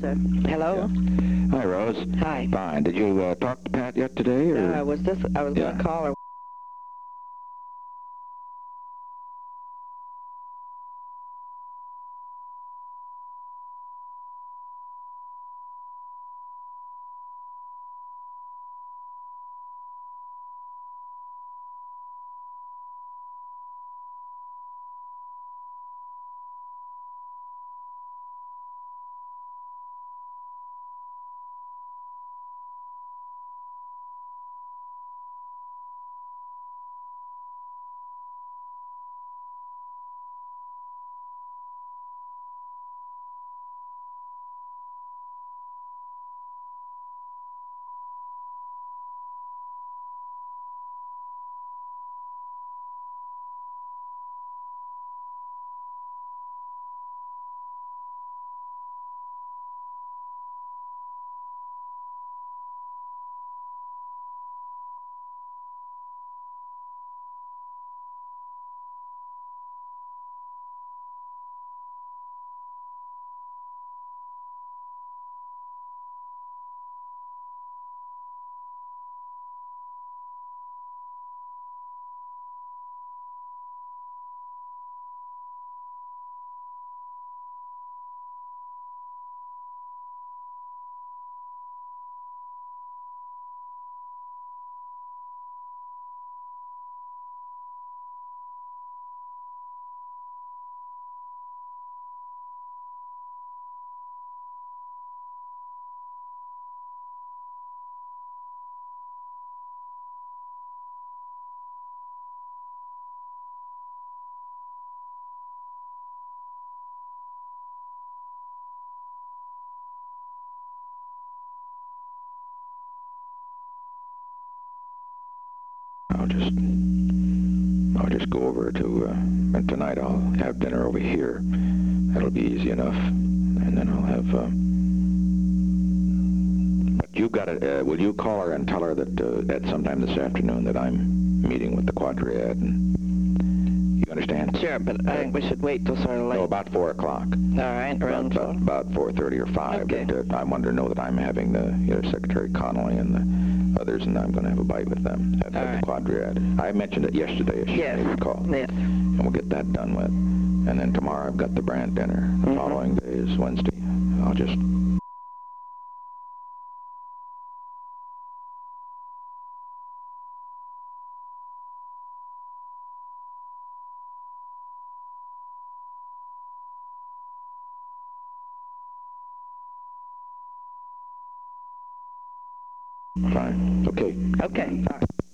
sir. Hello? Yeah. Hi, Rose. Hi. Fine. Did you talk to Pat yet today? Or? No, I was going to call her. I'll just go over to, and tonight I'll have dinner over here. That'll be easy enough. And then I'll have, but you got to, will you call her and tell her that at sometime this afternoon that I'm meeting with the Quadriad? And you understand? Sure, but I think we should wait till sort of late. No, about 4 o'clock. All right, around 4. About 4:30 or 5. Okay. But, I wanted to know that I'm having Secretary Connolly and the others, and I'm going to have a bite with them at the Quadriad. I mentioned it yesterday, if you may recall. Yes. And we'll get that done with. And then tomorrow I've got the Brandt dinner. The following day is Wednesday. I'll just... Fine. Okay. Okay.